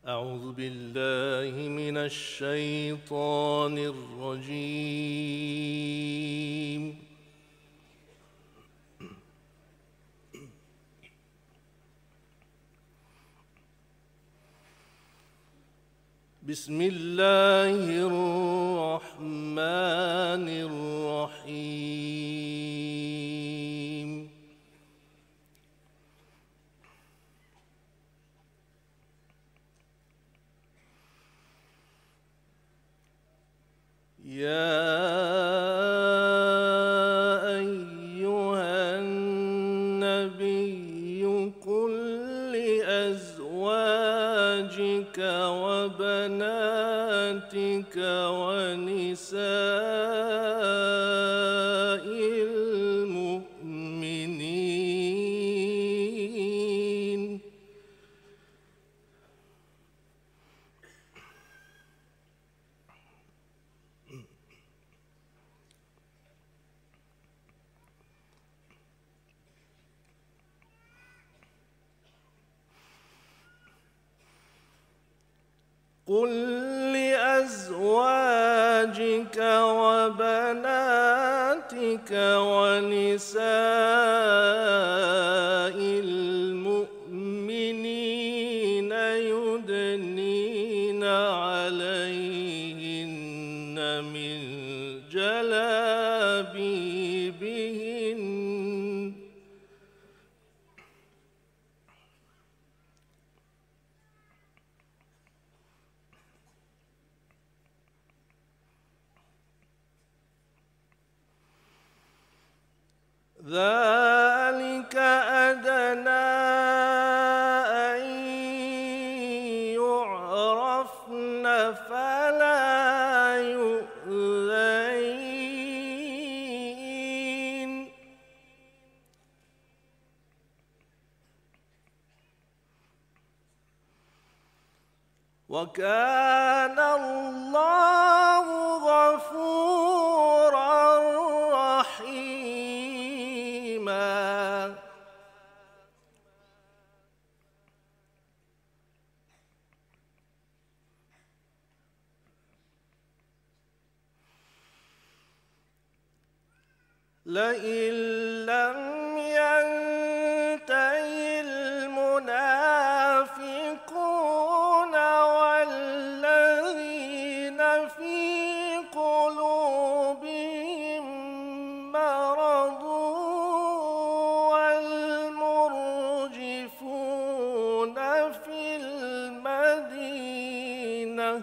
أعوذ بالله من الشيطان الرجيم. بسم الله الرحمن الرحيم. يا أيها النبي قل لأزواجك وبناتك ونساء المؤمنين قل لأزواجك وبناتك ونساء المؤمنين يدنين عليهن من جلابيبهن ذلك أدنى أن يعرفن فلا يؤذين وكان الله غفورا رحيما. لئن لم ينته المنافقون والذين في قلوبهم مرض والمرجفون في المدينة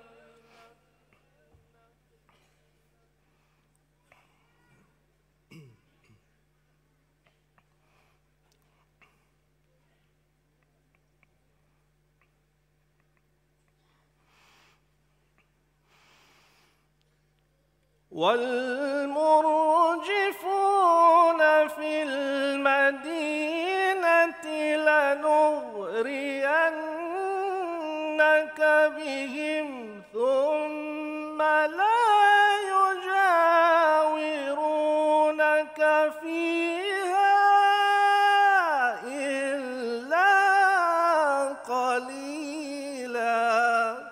لنغرينك بهم ثم لا يجاورونك فيها إلا قليلا.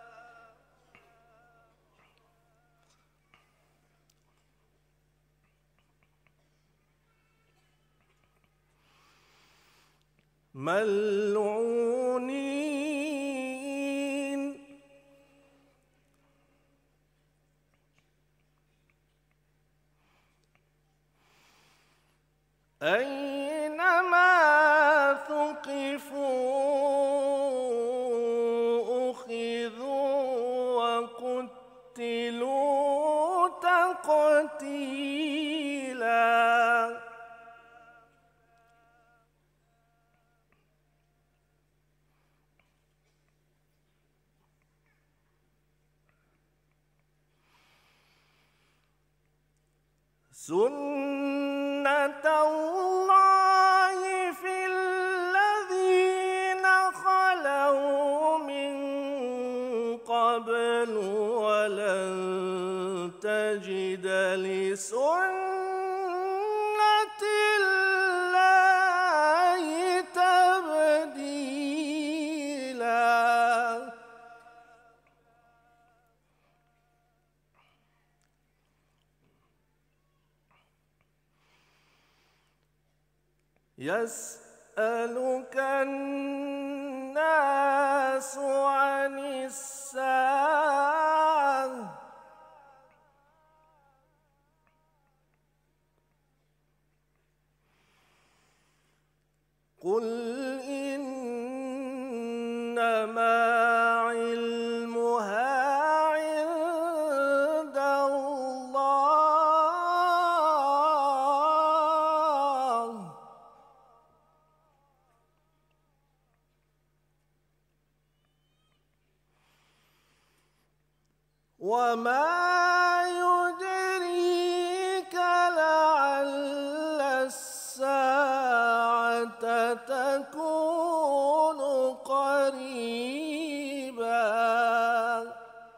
ملعونين أينما ثقفوا أخذوا وقتلوا تقتيلا. سنة الله في الذين خلوا من قبل ولن تجد لسنة الله تبديلا. يسألك الناس عن الساعة قل إنما علمها عند الله وما يدريك لعل الساعة تكون قريبا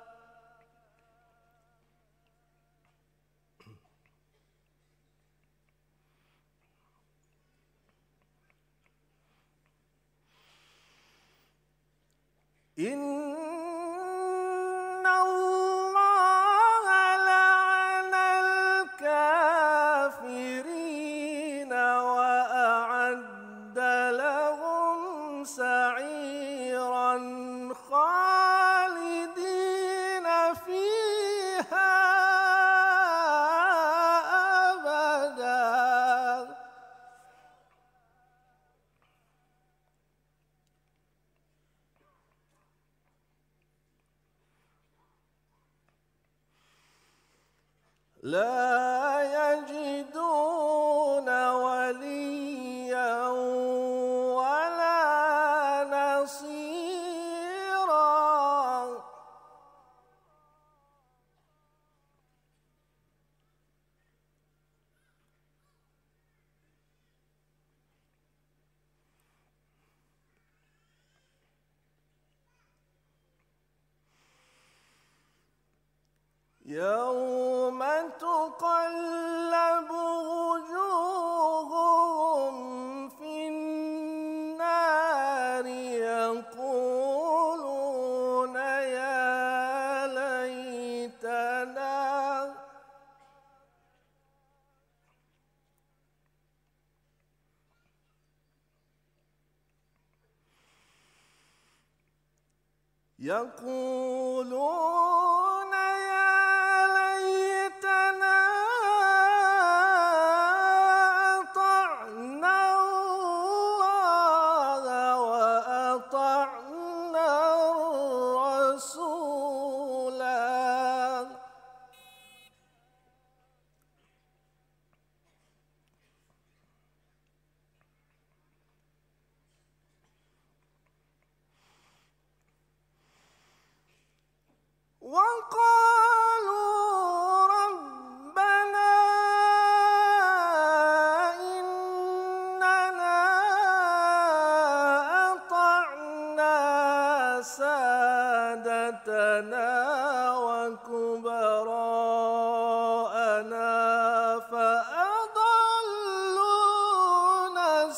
إن الله لعن الكافرين وأعد لهم سعيرا خالدين فيها أبدا لا يجدون وليا ولا نصيرا يوم تقلب وجوههم في النار يقولون يا ليتنا يقولون يا ليتنا أطعنا الله وأطعنا الرسولا وقالوا ربنا إننا أطعنا سادتنا وكبراءنا فأضلونا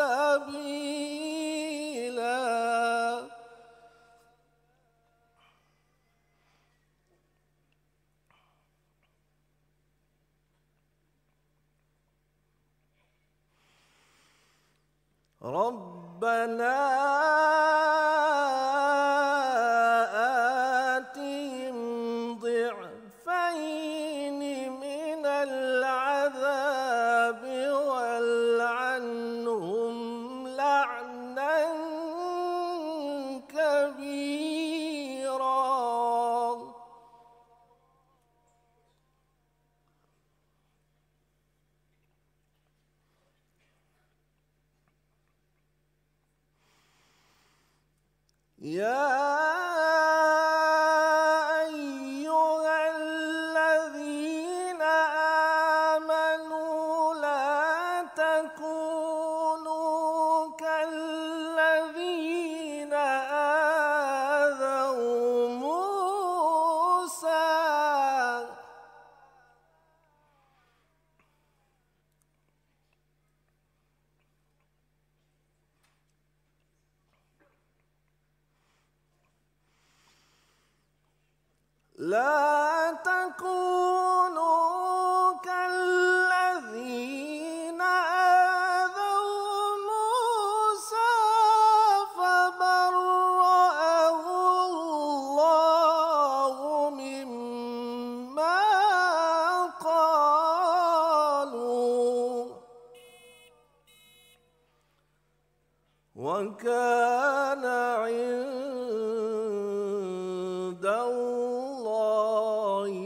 السبيلا ربنا آتهم ضعفين من العذاب والعنهم لعنا كبيرا يا أيها الذين آمنوا لا تكونوا كالذين آذوا موسى لا تكونوا كالذين آذوا وكان عند الله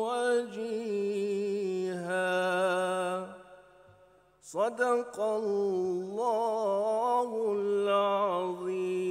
وجيها. صدق الله العظيم.